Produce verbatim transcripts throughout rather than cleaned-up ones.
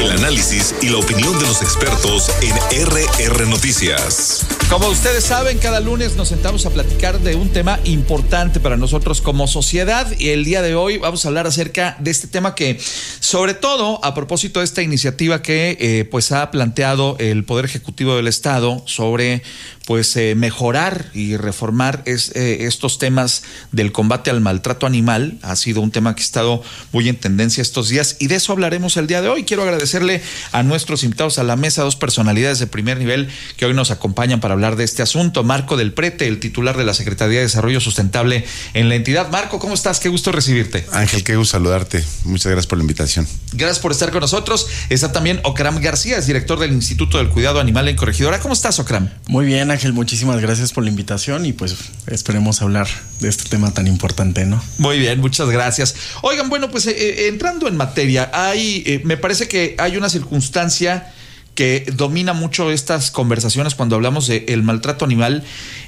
El análisis y la opinión de los expertos en R R Noticias. Como ustedes saben, cada lunes nos sentamos a platicar de un tema importante para nosotros como sociedad, y el día de hoy vamos a hablar acerca de este tema que, sobre todo a propósito de esta iniciativa que eh, pues ha planteado el Poder Ejecutivo del Estado sobre pues eh, mejorar y reformar es, eh, estos temas del combate al maltrato animal. Ha sido un tema que ha estado muy en tendencia estos días, y de eso hablaremos el día de hoy. Quiero agradecerle a nuestros invitados a la mesa, dos personalidades de primer nivel que hoy nos acompañan para hablar de este asunto. Marco Del Prete, el titular de la Secretaría de Desarrollo Sustentable en la entidad. Marco, ¿cómo estás? Qué gusto recibirte. Ángel, qué gusto saludarte. Muchas gracias por la invitación. Gracias por estar con nosotros. Está también Okram García, es director del Instituto del Cuidado Animal en Corregidora. ¿Cómo estás, Okram? Muy bien, Ángel, muchísimas gracias por la invitación y pues esperemos hablar de este tema tan importante, ¿no? Muy bien, muchas gracias. Oigan, bueno, pues eh, entrando en materia, hay, eh, me parece que hay una circunstancia que domina mucho estas conversaciones cuando hablamos del maltrato animal,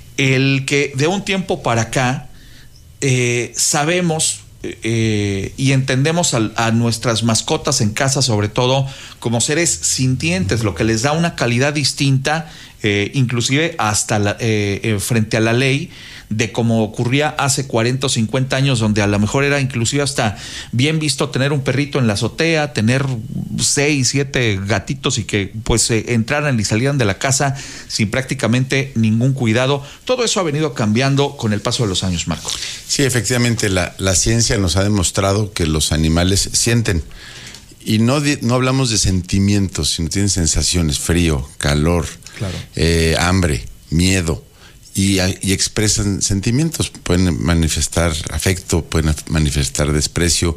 el que de un tiempo para acá eh, sabemos eh, y entendemos a, a nuestras mascotas en casa, sobre todo como seres sintientes, lo que les da una calidad distinta, eh, inclusive hasta la, eh, eh, frente a la ley, de como ocurría hace cuarenta o cincuenta años, donde a lo mejor era inclusive hasta bien visto tener un perrito en la azotea, tener seis, siete gatitos y que pues eh, entraran y salieran de la casa sin prácticamente ningún cuidado. Todo eso ha venido cambiando con el paso de los años, Marco. Sí, efectivamente, la, la ciencia nos ha demostrado que los animales sienten. Y no, no hablamos de sentimientos, sino tienen sensaciones: frío, calor, claro. eh, hambre, miedo. Y, y expresan sentimientos, pueden manifestar afecto, pueden manifestar desprecio,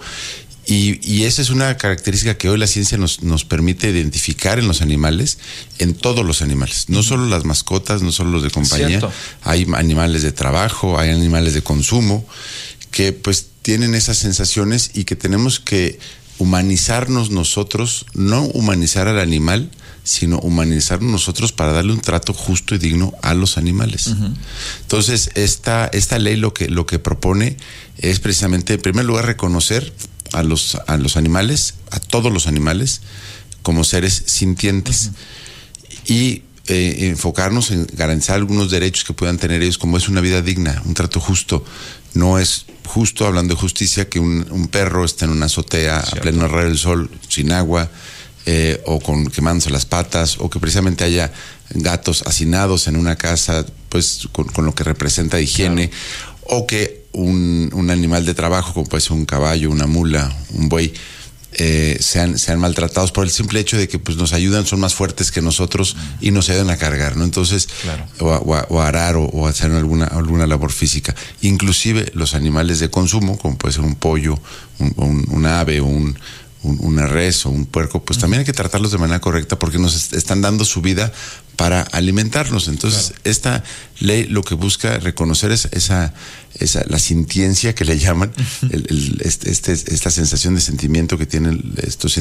y, y esa es una característica que hoy la ciencia nos, nos permite identificar en los animales, en todos los animales, no solo las mascotas, no solo los de compañía. Cierto. Hay animales de trabajo, hay animales de consumo, que pues tienen esas sensaciones y que tenemos que humanizarnos nosotros, no humanizar al animal, sino humanizarnos nosotros para darle un trato justo y digno a los animales. Uh-huh. Entonces, esta, esta ley lo que, lo que propone es precisamente, en primer lugar, reconocer a los, a los animales, a todos los animales, como seres sintientes. Uh-huh. Y eh, enfocarnos en garantizar algunos derechos que puedan tener ellos, como es una vida digna, un trato justo. No es justo, hablando de justicia, que un, un perro esté en una azotea, ¿cierto?, a pleno rayo del sol, sin agua, Eh, o con quemándose las patas, o que precisamente haya gatos hacinados en una casa, pues con, con lo que representa higiene, claro. O que un, un animal de trabajo, como puede ser un caballo, una mula, un buey, eh, sean, sean maltratados por el simple hecho de que pues nos ayudan, son más fuertes que nosotros uh-huh. y nos ayudan a cargar, ¿no? Entonces, claro. o, a, o, a, o a arar o, o a hacer alguna, alguna labor física. Inclusive los animales de consumo, como puede ser un pollo, un, un, un ave o un Un, una res o un puerco, pues también hay que tratarlos de manera correcta, porque nos est- están dando su vida para alimentarnos. Entonces, claro. Esta ley lo que busca reconocer es esa, esa la sintiencia que le llaman, el, el, este, este, esta sensación de sentimiento que tienen estos,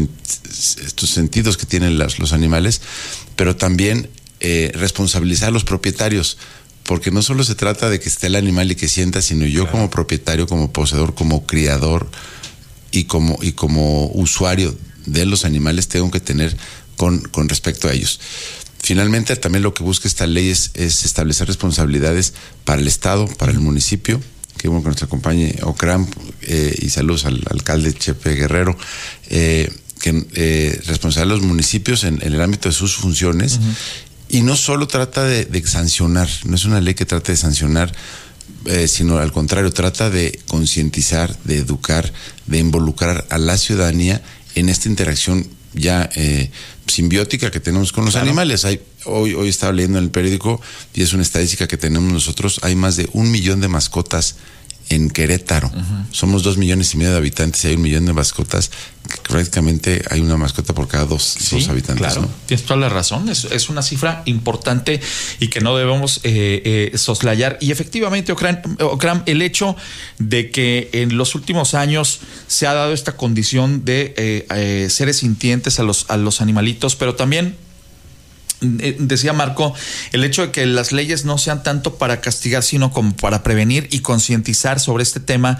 estos sentidos que tienen las, los animales, pero también eh, responsabilizar a los propietarios. Porque no solo se trata de que esté el animal y que sienta, sino yo claro. como propietario, como poseedor, como criador, y como, y como usuario de los animales tengo que tener con, con respecto a ellos. Finalmente, también lo que busca esta ley es, es establecer responsabilidades para el Estado, para el municipio. Qué bueno que nos acompañe Okram, eh, y saludos al, al alcalde Chepe Guerrero, eh, que eh, responsabilizar a los municipios en, en el ámbito de sus funciones. Uh-huh. Y no solo trata de, de sancionar, no es una ley que trate de sancionar, Eh, sino al contrario, trata de concientizar, de educar, de involucrar a la ciudadanía en esta interacción ya eh, simbiótica que tenemos con los claro. animales. Hay, hoy, hoy estaba leyendo en el periódico, y es una estadística que tenemos nosotros, hay más de un millón de mascotas en Querétaro. Uh-huh. Somos dos millones y medio de habitantes y hay un millón de mascotas. Prácticamente hay una mascota por cada dos, sí, dos habitantes. Claro, ¿no? Tienes toda la razón. Es, es una cifra importante y que no debemos eh, eh, soslayar. Y efectivamente, Okram, Okram, el hecho de que en los últimos años se ha dado esta condición de eh, eh, seres sintientes a los, a los animalitos, pero también decía Marco, el hecho de que las leyes no sean tanto para castigar, sino como para prevenir y concientizar sobre este tema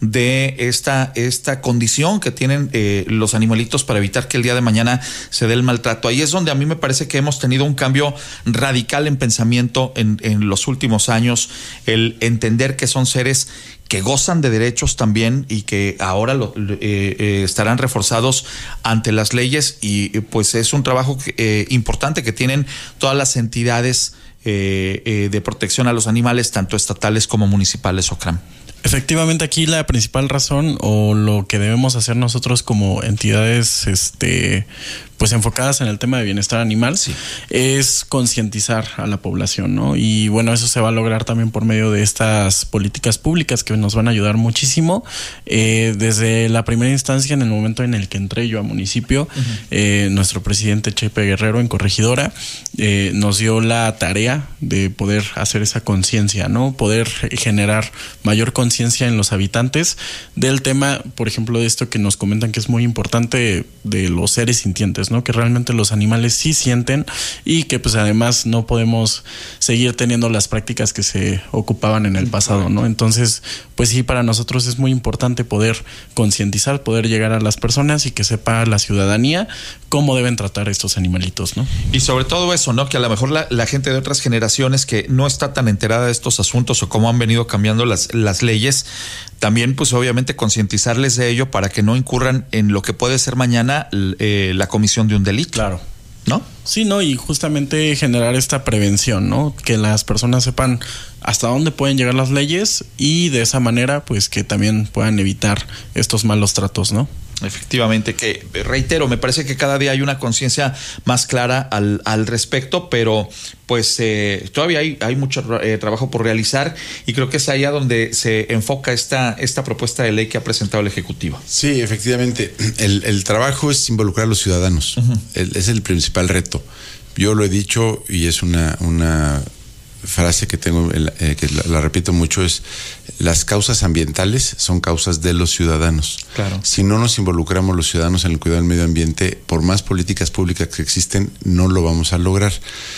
de esta, esta condición que tienen eh, los animalitos para evitar que el día de mañana se dé el maltrato. Ahí es donde a mí me parece que hemos tenido un cambio radical en pensamiento en, en los últimos años, el entender que son seres que gozan de derechos también y que ahora lo, eh, eh, estarán reforzados ante las leyes, y pues es un trabajo eh, importante que tienen todas las entidades eh, eh, de protección a los animales, tanto estatales como municipales, Ocram. Efectivamente, aquí la principal razón o lo que debemos hacer nosotros como entidades este pues enfocadas en el tema de bienestar animal, sí, es concientizar a la población, ¿no? Y bueno, eso se va a lograr también por medio de estas políticas públicas que nos van a ayudar muchísimo. Eh, desde la primera instancia, en el momento en el que entré yo a municipio, uh-huh. eh, nuestro presidente Chepe Guerrero en Corregidora eh, nos dio la tarea de poder hacer esa conciencia, ¿no? Poder generar mayor conciencia en los habitantes del tema, por ejemplo, de esto que nos comentan que es muy importante, de los seres sintientes, ¿no? Que realmente los animales sí sienten, y que pues además no podemos seguir teniendo las prácticas que se ocupaban en el pasado, ¿no? Entonces, pues sí, para nosotros es muy importante poder concientizar, poder llegar a las personas y que sepa la ciudadanía cómo deben tratar estos animalitos, ¿no? Y sobre todo eso, ¿no? Que a lo mejor la, la gente de otras generaciones que no está tan enterada de estos asuntos o cómo han venido cambiando las, las leyes, también pues obviamente concientizarles de ello para que no incurran en lo que puede ser mañana eh, la comisión de un delito. Claro. ¿No? Sí, no, y justamente generar esta prevención, ¿no? Que las personas sepan hasta dónde pueden llegar las leyes, y de esa manera pues que también puedan evitar estos malos tratos, ¿no? Efectivamente, que reitero, me parece que cada día hay una conciencia más clara al, al respecto, pero pues eh, todavía hay, hay mucho eh, trabajo por realizar, y creo que es allá donde se enfoca esta, esta propuesta de ley que ha presentado el Ejecutivo. Sí, efectivamente, el, el trabajo es involucrar a los ciudadanos, uh-huh. el, es el principal reto. Yo lo he dicho y es una, una frase que tengo, eh, que la, la repito mucho, es: las causas ambientales son causas de los ciudadanos. Claro. Si no nos involucramos los ciudadanos en el cuidado del medio ambiente, por más políticas públicas que existen, no lo vamos a lograr.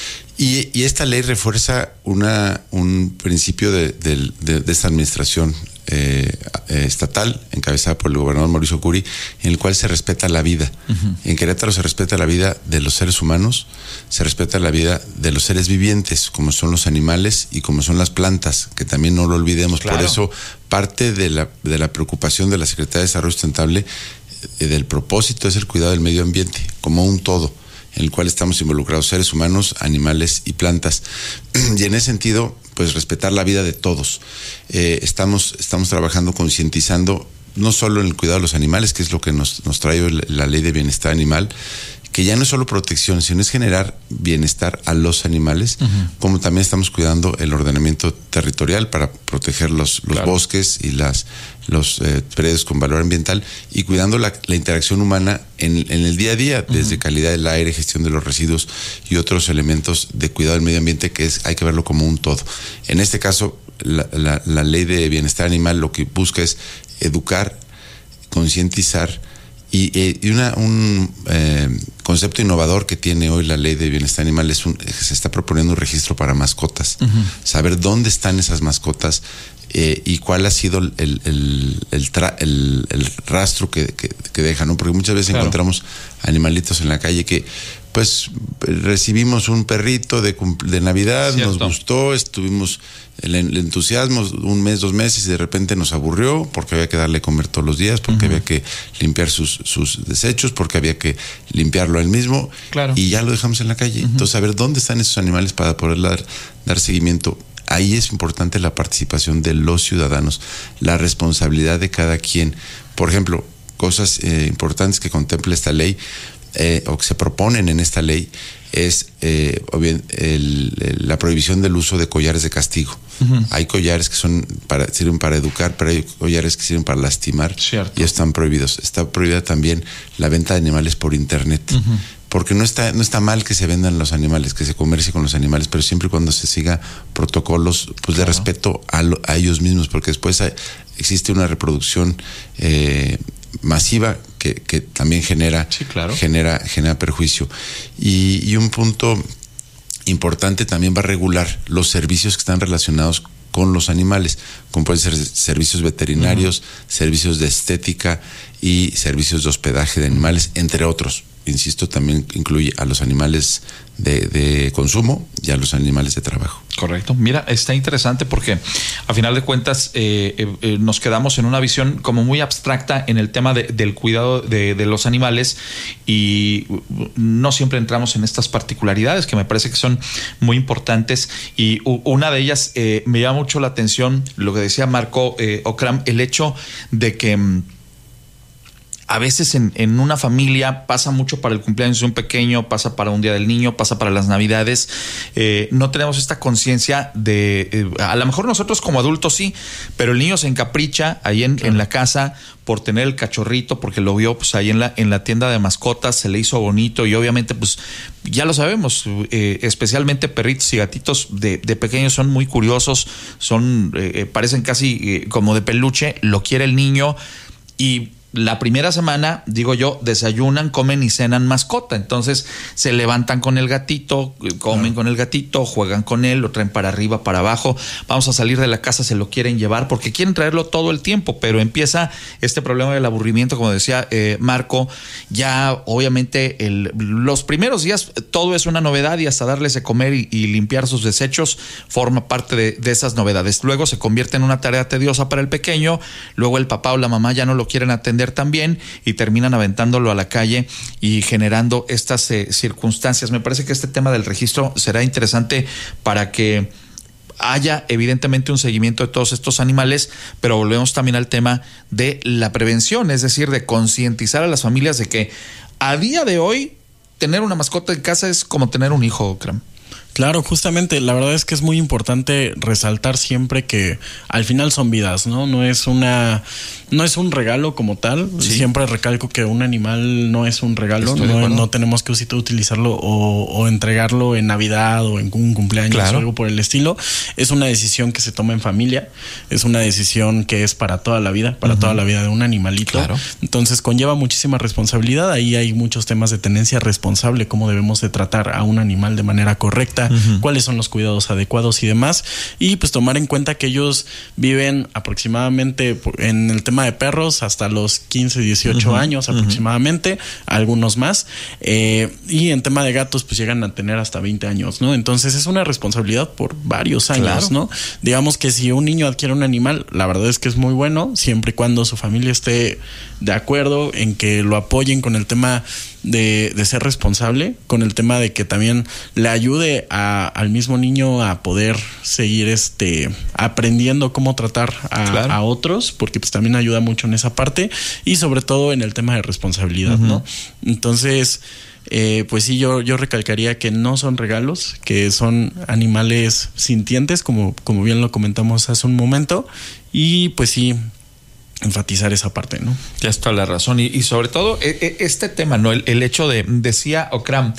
Y, y esta ley refuerza una, un principio de, de, de, de esta administración eh, eh, estatal, encabezada por el gobernador Mauricio Curi, en el cual se respeta la vida. Uh-huh. En Querétaro se respeta la vida de los seres humanos, se respeta la vida de los seres vivientes, como son los animales y como son las plantas, que también no lo olvidemos. Claro. Por eso, parte de la, de la preocupación de la Secretaría de Desarrollo Sustentable, eh, del propósito, es el cuidado del medio ambiente, como un todo, en el cual estamos involucrados seres humanos, animales y plantas. Y en ese sentido, pues respetar la vida de todos. Eh, estamos, estamos trabajando, concientizando, no solo en el cuidado de los animales, que es lo que nos, nos trae la Ley de Bienestar Animal, que ya no es solo protección, sino es generar bienestar a los animales, uh-huh. como también estamos cuidando el ordenamiento territorial para proteger los, los claro. bosques y las, los eh, predios con valor ambiental, y cuidando la, la interacción humana en, en el día a día, uh-huh. desde calidad del aire, gestión de los residuos y otros elementos de cuidado del medio ambiente, que es, hay que verlo como un todo. En este caso, la, la, la Ley de Bienestar Animal lo que busca es educar, concientizar. Y, y una, un eh, concepto innovador que tiene hoy la Ley de Bienestar Animal es un, se está proponiendo un registro para mascotas. Uh-huh. Saber dónde están esas mascotas eh, y cuál ha sido el, el, el, el, tra, el, el rastro que, que, que dejan, ¿no? Porque muchas veces claro. encontramos animalitos en la calle que pues recibimos un perrito de, de Navidad, Cierto. nos gustó, estuvimos el, el entusiasmo un mes, dos meses, y de repente nos aburrió porque había que darle comer todos los días, porque uh-huh. había que limpiar sus, sus desechos, porque había que limpiarlo él mismo, claro. y ya lo dejamos en la calle. Uh-huh. Entonces, a ver dónde están esos animales para poder dar, dar seguimiento. Ahí es importante la participación de los ciudadanos, la responsabilidad de cada quien. Por ejemplo, cosas eh, importantes que contempla esta ley, Eh, o que se proponen en esta ley, es eh, o bien el, el, la prohibición del uso de collares de castigo. Uh-huh. Hay collares que son para, sirven para educar, pero hay collares que sirven para lastimar. Cierto. Y están prohibidos. Está prohibida también la venta de animales por internet. Uh-huh. Porque no está, no está mal que se vendan los animales, que se comercie con los animales, pero siempre y cuando se siga protocolos pues, claro. de respeto a, lo, a ellos mismos, porque después hay, existe una reproducción eh, masiva que, que también genera, sí, claro. genera, genera perjuicio. Y, y un punto importante, también va a regular los servicios que están relacionados con los animales, como pueden ser servicios veterinarios, uh-huh. servicios de estética y servicios de hospedaje de animales, entre otros. Insisto, también incluye a los animales de, de consumo y a los animales de trabajo. Correcto. Mira, está interesante porque a final de cuentas eh, eh, nos quedamos en una visión como muy abstracta en el tema de, del cuidado de, de los animales y no siempre entramos en estas particularidades que me parece que son muy importantes, y una de ellas eh, me llama mucho la atención lo que decía Marco eh, Okram, el hecho de que a veces en, en una familia pasa mucho para el cumpleaños de un pequeño, pasa para un día del niño, pasa para las navidades. Eh, no tenemos esta conciencia de, eh, a lo mejor nosotros como adultos sí, pero el niño se encapricha ahí en, claro. en la casa por tener el cachorrito, porque lo vio pues ahí en la, en la tienda de mascotas, se le hizo bonito y obviamente pues ya lo sabemos, eh, especialmente perritos y gatitos de, de pequeños son muy curiosos, son eh, parecen casi eh, como de peluche, lo quiere el niño y la primera semana, digo yo, desayunan, comen y cenan mascota. Entonces se levantan con el gatito, comen con el gatito, juegan con él, lo traen para arriba, para abajo. Vamos a salir de la casa, se lo quieren llevar porque quieren traerlo todo el tiempo. Pero empieza este problema del aburrimiento, como decía eh, Marco. Ya obviamente el, los primeros días todo es una novedad y hasta darles de comer y, y limpiar sus desechos forma parte de, de esas novedades. Luego se convierte en una tarea tediosa para el pequeño. Luego el papá o la mamá ya no lo quieren atender también y terminan aventándolo a la calle y generando estas eh, circunstancias. Me parece que este tema del registro será interesante para que haya evidentemente un seguimiento de todos estos animales, pero volvemos también al tema de la prevención, es decir, de concientizar a las familias de que a día de hoy tener una mascota en casa es como tener un hijo, Okram. Claro, justamente, la verdad es que es muy importante resaltar siempre que al final son vidas, ¿no? No es una, no es un regalo como tal. Sí. Siempre recalco que un animal no es un regalo, no, no tenemos que utilizarlo o, o entregarlo en Navidad o en un cumpleaños, claro, o algo por el estilo. Es una decisión que se toma en familia, es una decisión que es para toda la vida, para uh-huh. toda la vida de un animalito. Claro. Entonces conlleva muchísima responsabilidad. Ahí hay muchos temas de tenencia responsable, cómo debemos de tratar a un animal de manera correcta, uh-huh. cuáles son los cuidados adecuados y demás, y pues tomar en cuenta que ellos viven aproximadamente en el tema de perros hasta los quince, dieciocho uh-huh. años aproximadamente, uh-huh. algunos más, eh, y en tema de gatos pues llegan a tener hasta veinte años, ¿no? Entonces es una responsabilidad por varios años, claro. ¿no? Digamos que si un niño adquiere un animal, la verdad es que es muy bueno, siempre y cuando su familia esté de acuerdo en que lo apoyen con el tema de, de ser responsable, con el tema de que también le ayude a, al mismo niño a poder seguir este aprendiendo cómo tratar a, claro. a otros, porque pues también ayuda mucho en esa parte, y sobre todo en el tema de responsabilidad, uh-huh. ¿no? Entonces, eh, pues sí, yo, yo recalcaría que no son regalos, que son animales sintientes, como, como bien lo comentamos hace un momento, y pues sí, enfatizar esa parte, ¿no? Ya está la razón. Y, y sobre todo este tema, ¿no? El, el hecho de, decía Okram,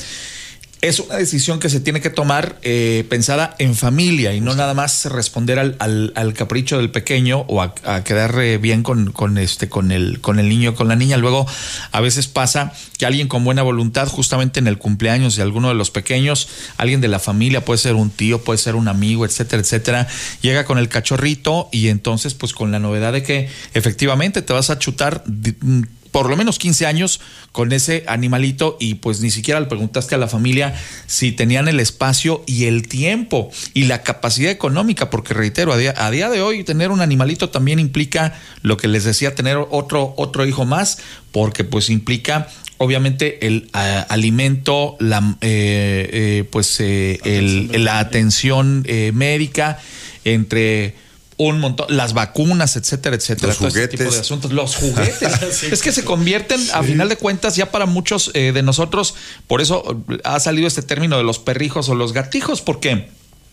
es una decisión que se tiene que tomar eh, pensada en familia y no nada más responder al, al, al capricho del pequeño o a, a quedar eh, bien con, con este con el con el niño, con la niña. Luego a veces pasa que alguien con buena voluntad, justamente en el cumpleaños de alguno de los pequeños, alguien de la familia, puede ser un tío, puede ser un amigo, etcétera, etcétera, llega con el cachorrito y entonces pues con la novedad de que efectivamente te vas a chutar por lo menos quince años con ese animalito y pues ni siquiera le preguntaste a la familia si tenían el espacio y el tiempo y la capacidad económica, porque reitero, a día, a día de hoy tener un animalito también implica lo que les decía, tener otro, otro hijo más, porque pues implica obviamente el uh, alimento, la, eh, eh, pues eh, el, la atención eh, médica, entre un montón, las vacunas, etcétera, etcétera. Los juguetes. Este tipo de asuntos. Los juguetes. sí, es que se convierten, sí. a final de cuentas, ya para muchos eh, de nosotros, por eso ha salido este término de los perrijos o los gatijos, porque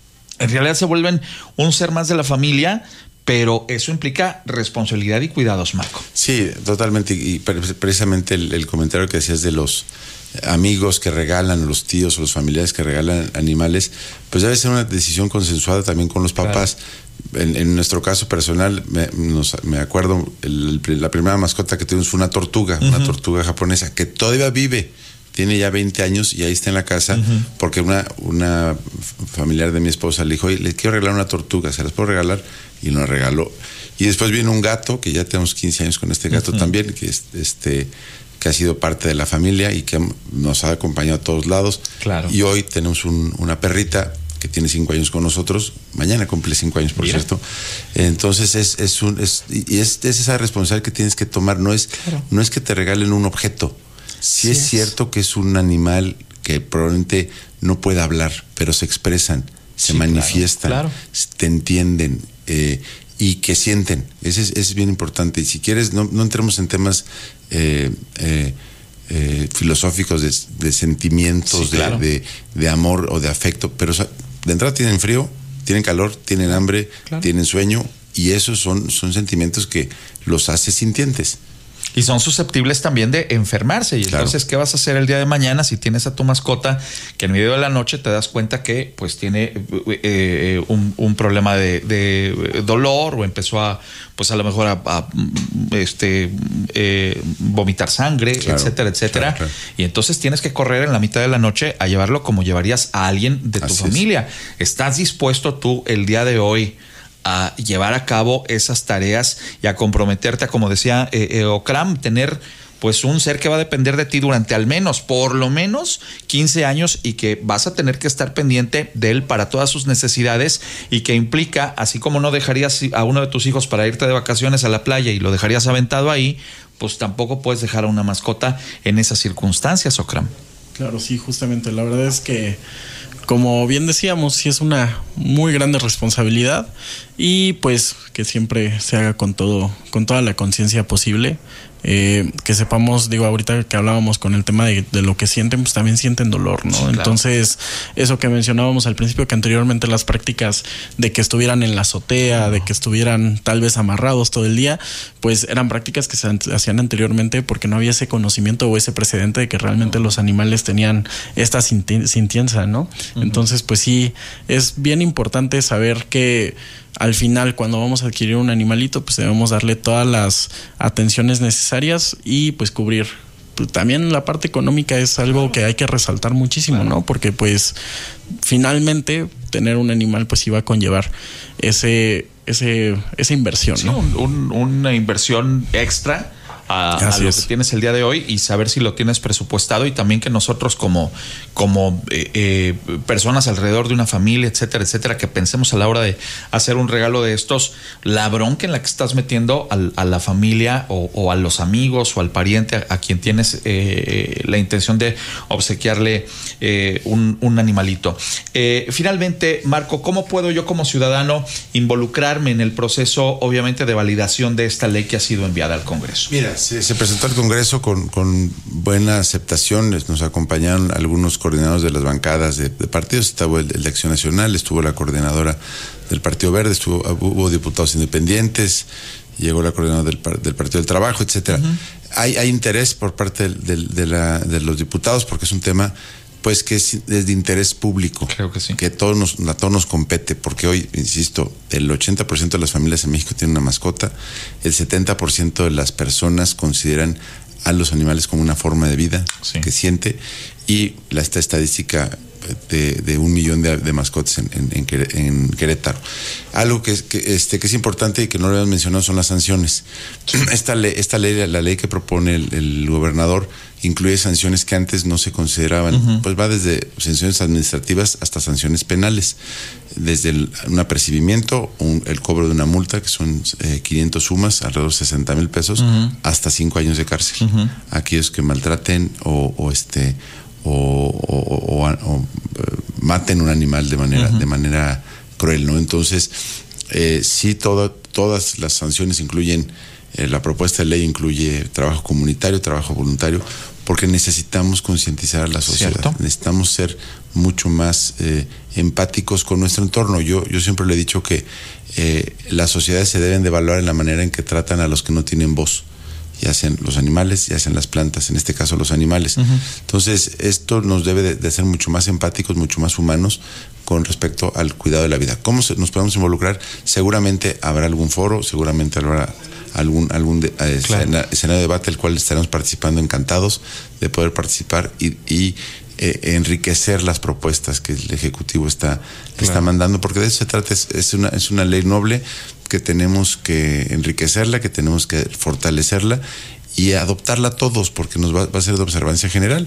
en realidad se vuelven un ser más de la familia, pero eso implica responsabilidad y cuidados, Marco. Sí, totalmente. Y precisamente el, el comentario que decías de los amigos que regalan, los tíos o los familiares que regalan animales, pues debe ser una decisión consensuada también con los papás. Claro. En, en nuestro caso personal, me, nos, me acuerdo, el, la primera mascota que tuvimos fue una tortuga, uh-huh. una tortuga japonesa que todavía vive. tiene ya veinte años y ahí está en la casa, uh-huh. porque una, una familiar de mi esposa le dijo, oye, le quiero regalar una tortuga, ¿se las puedo regalar? Y nos regaló. Y después viene un gato, que ya tenemos quince años con este gato uh-huh. también, que es, este... que ha sido parte de la familia y que nos ha acompañado a todos lados. Claro. Y hoy tenemos un, una perrita que tiene cinco años con nosotros. Mañana cumple cinco años, por Mira. cierto. Entonces es, es un es, y es, es esa responsabilidad que tienes que tomar. No es, claro. no es que te regalen un objeto. Sí, sí es, es cierto que es un animal que probablemente no pueda hablar, pero se expresan, se sí, manifiestan, claro, claro. te entienden. Eh, y que sienten, ese es, ese es bien importante. Y si quieres, no, no entremos en temas eh, eh, eh, filosóficos de, de sentimientos, sí, claro. de, de, de amor o de afecto, pero o sea, de entrada tienen frío, tienen calor, tienen hambre, claro. tienen sueño, y esos son, son sentimientos que los hace sintientes. Y son susceptibles también de enfermarse. Y claro. entonces, ¿qué vas a hacer el día de mañana si tienes a tu mascota que en medio de la noche te das cuenta que pues tiene eh, un, un problema de, de dolor, o empezó a, pues a lo mejor a, a este, eh, vomitar sangre, claro, etcétera, etcétera? Claro, claro. Y entonces tienes que correr en la mitad de la noche a llevarlo como llevarías a alguien de tu Así familia. Es. ¿Estás dispuesto tú el día de hoy a llevar a cabo esas tareas y a comprometerte a, como decía eh, eh, Okram, tener pues un ser que va a depender de ti durante al menos, por lo menos quince años, y que vas a tener que estar pendiente de él para todas sus necesidades, y que implica, así como no dejarías a uno de tus hijos para irte de vacaciones a la playa y lo dejarías aventado ahí, pues tampoco puedes dejar a una mascota en esas circunstancias, Okram? Claro, sí, justamente. La verdad es que, como bien decíamos, sí es una muy grande responsabilidad, y pues que siempre se haga con todo, con toda la conciencia posible. Eh, que sepamos, digo, ahorita que hablábamos con el tema de, de lo que sienten, pues también sienten dolor, ¿no? Sí, claro. Entonces, eso que mencionábamos al principio, que anteriormente las prácticas de que estuvieran en la azotea, no. de que estuvieran tal vez amarrados todo el día, pues eran prácticas que se hacían anteriormente porque no había ese conocimiento o ese precedente de que realmente no. los animales tenían esta sintiencia, ¿no? Uh-huh. Entonces, pues sí, es bien importante saber que al final, cuando vamos a adquirir un animalito, pues debemos darle todas las atenciones necesarias y pues cubrir. Pues también la parte económica es algo que hay que resaltar muchísimo, ¿no? Porque pues finalmente tener un animal pues iba a conllevar ese, ese, esa inversión, sí, ¿no? Un, un, una inversión extra a, a lo es. que tienes el día de hoy, y saber si lo tienes presupuestado, y también que nosotros como, como eh, eh, personas alrededor de una familia, etcétera, etcétera, que pensemos a la hora de hacer un regalo de estos, la bronca en la que estás metiendo al, a la familia o, o a los amigos o al pariente a, a quien tienes eh, la intención de obsequiarle eh, un, un animalito. Eh, finalmente, Marco, ¿cómo puedo yo como ciudadano involucrarme en el proceso, obviamente, de validación de esta ley que ha sido enviada al Congreso? Mira, Se, se presentó al Congreso con, con buena aceptación. Nos acompañaron algunos coordinadores de las bancadas de, de partidos. Estuvo el, el de Acción Nacional, estuvo la coordinadora del Partido Verde, estuvo, hubo diputados independientes, llegó la coordinadora del, del Partido del Trabajo, etcétera. Uh-huh. Hay, hay interés por parte del, del, de, la, de los diputados, porque es un tema pues que es, es de interés público. Creo que sí. Que todos nos, a todos nos compete, porque hoy, insisto, el ochenta por ciento de las familias en México tienen una mascota, el setenta por ciento de las personas consideran a los animales como una forma de vida, sí, que siente, y la esta estadística de, de un millón de, de mascotas en, en, en Querétaro. Algo que, que, este, que es importante y que no lo habíamos mencionado son las sanciones. Sí. Esta ley, esta ley, la ley que propone el, el gobernador, incluye sanciones que antes no se consideraban. Uh-huh. Pues va desde sanciones administrativas hasta sanciones penales, desde el, un apercibimiento, un, el cobro de una multa, que son eh, quinientas sumas, alrededor de sesenta mil pesos, uh-huh, hasta cinco años de cárcel. Uh-huh. Aquellos que maltraten o, o este o, o, o, o maten un animal de manera, uh-huh, de manera cruel, ¿no? Entonces, eh, sí, todo, todas las sanciones incluyen, eh, la propuesta de ley incluye trabajo comunitario, trabajo voluntario, porque necesitamos concientizar a la sociedad. ¿Cierto? Necesitamos ser mucho más eh, empáticos con nuestro entorno. Yo, yo siempre le he dicho que eh, las sociedades se deben de evaluar en la manera en que tratan a los que no tienen voz, ya sean los animales, ya sean las plantas, en este caso los animales. Uh-huh. Entonces, esto nos debe de, de hacer mucho más empáticos, mucho más humanos con respecto al cuidado de la vida. ¿Cómo se, nos podemos involucrar? Seguramente habrá algún foro, seguramente habrá algún, algún de, eh, claro. escena, escenario de debate, el cual estaremos participando, encantados de poder participar y, y eh, enriquecer las propuestas que el Ejecutivo está, claro. está mandando, porque de eso se trata, es, es, una, es una ley noble que tenemos que enriquecerla, que tenemos que fortalecerla y adoptarla todos, porque nos va, va a ser de observancia general.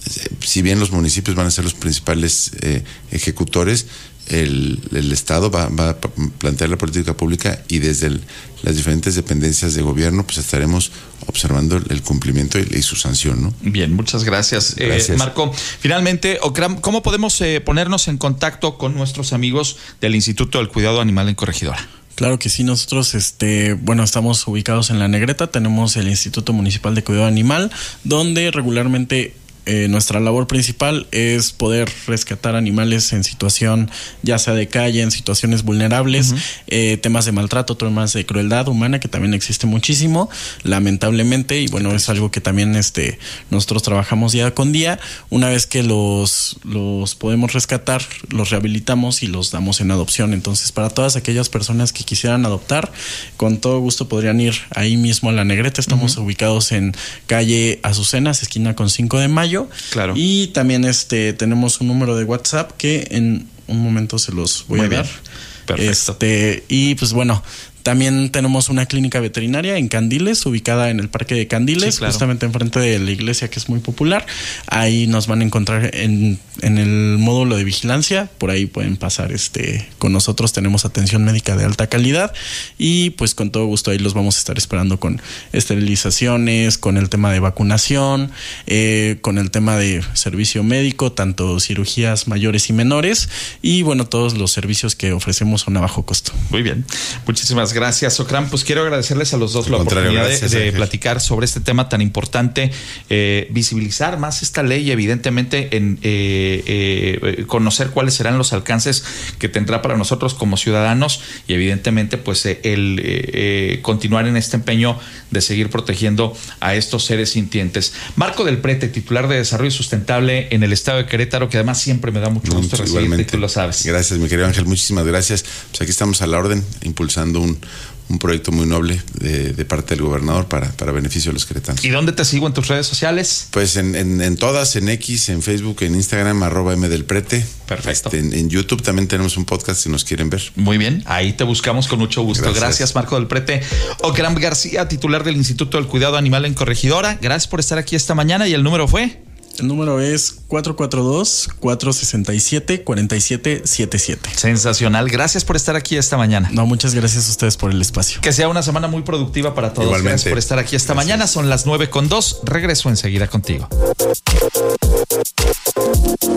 Si bien los municipios van a ser los principales eh, ejecutores, el, el Estado va, va a plantear la política pública y desde el, las diferentes dependencias de gobierno pues estaremos observando el, el cumplimiento y, y su sanción, ¿no? Bien, muchas gracias, gracias. Eh, Marco. Finalmente, Ocram, ¿cómo podemos eh, ponernos en contacto con nuestros amigos del Instituto del Cuidado Animal en Corregidora? Claro que sí, nosotros, este, bueno, estamos ubicados en La Negreta, tenemos el Instituto Municipal de Cuidado Animal, donde regularmente Eh, nuestra labor principal es poder rescatar animales en situación ya sea de calle, en situaciones vulnerables, uh-huh. eh, temas de maltrato, temas de crueldad humana, que también existe muchísimo, lamentablemente, y bueno, es algo que también este nosotros trabajamos día con día. Una vez que los, los podemos rescatar, los rehabilitamos y los damos en adopción. Entonces, para todas aquellas personas que quisieran adoptar, con todo gusto podrían ir ahí mismo a La Negreta. Estamos uh-huh. ubicados en calle Azucenas, esquina con cinco de mayo. Claro. Y también este tenemos un número de WhatsApp que en un momento se los voy Muy a bien. dar. Perfecto. Este, y pues bueno, también tenemos una clínica veterinaria en Candiles, ubicada en el Parque de Candiles, sí, claro. justamente enfrente de la iglesia, que es muy popular. Ahí nos van a encontrar en, en el módulo de vigilancia. Por ahí pueden pasar este con nosotros. Tenemos atención médica de alta calidad y pues con todo gusto ahí los vamos a estar esperando con esterilizaciones, con el tema de vacunación, eh, con el tema de servicio médico, tanto cirugías mayores y menores, y bueno, todos los servicios que ofrecemos son a bajo costo. Muy bien, muchísimas gracias. Gracias, Ocram. Pues quiero agradecerles a los dos la oportunidad gracias, de, de platicar sobre este tema tan importante, eh, visibilizar más esta ley, evidentemente, en eh, eh, conocer cuáles serán los alcances que tendrá para nosotros como ciudadanos y, evidentemente, pues eh, el eh, eh, continuar en este empeño de seguir protegiendo a estos seres sintientes. Marco del Prete, titular de Desarrollo Sustentable en el Estado de Querétaro, que además siempre me da mucho gusto no, recibirte, tú lo sabes. Gracias, mi querido Ángel, muchísimas gracias. Pues aquí estamos a la orden, impulsando un un proyecto muy noble de, de parte del gobernador para, para beneficio de los queretanos. ¿Y dónde te sigo en tus redes sociales? Pues en, en, en todas, en X, en Facebook, en Instagram, arroba M del Prete. Perfecto. Este, en, en YouTube también tenemos un podcast si nos quieren ver. Muy bien, ahí te buscamos con mucho gusto. Gracias, gracias Marco del Prete. Ocram García, titular del Instituto del Cuidado Animal en Corregidora. Gracias por estar aquí esta mañana y el número fue... El número es cuatro cuatro dos, cuatro seis siete, cuatro siete siete siete. Sensacional. Gracias por estar aquí esta mañana. No, muchas gracias a ustedes por el espacio. Que sea una semana muy productiva para todos. Igualmente. Gracias por estar aquí esta gracias. mañana. Son las nueve con dos. Regreso enseguida contigo.